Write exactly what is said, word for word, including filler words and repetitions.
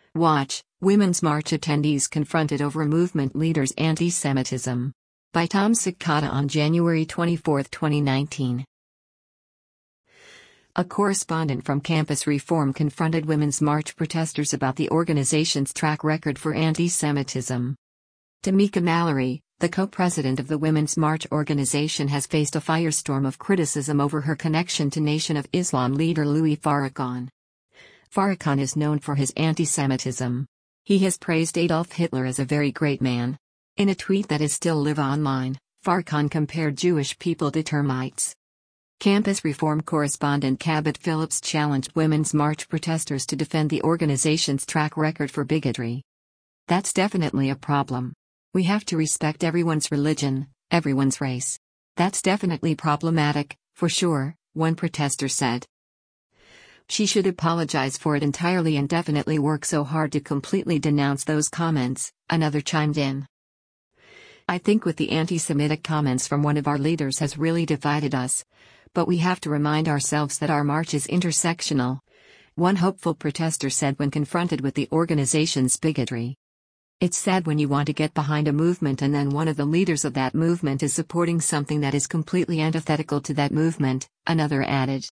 Watch, Women's March attendees confronted over movement leaders' anti-Semitism. By Tom Sikata on January twenty-fourth, twenty nineteen. A correspondent from Campus Reform confronted Women's March protesters about the organization's track record for anti-Semitism. Tamika Mallory, the co-president of the Women's March organization, has faced a firestorm of criticism over her connection to Nation of Islam leader Louis Farrakhan. Farrakhan is known for his anti-Semitism. He has praised Adolf Hitler as a very great man. In a tweet that is still live online, Farrakhan compared Jewish people to termites. Campus Reform correspondent Cabot Phillips challenged Women's March protesters to defend the organization's track record for bigotry. That's definitely a problem. We have to respect everyone's religion, everyone's race. That's definitely problematic, for sure, one protester said. She should apologize for it entirely and definitely work so hard to completely denounce those comments, another chimed in. I think with the anti-Semitic comments from one of our leaders has really divided us. But we have to remind ourselves that our march is intersectional, one hopeful protester said when confronted with the organization's bigotry. It's sad when you want to get behind a movement and then one of the leaders of that movement is supporting something that is completely antithetical to that movement, another added.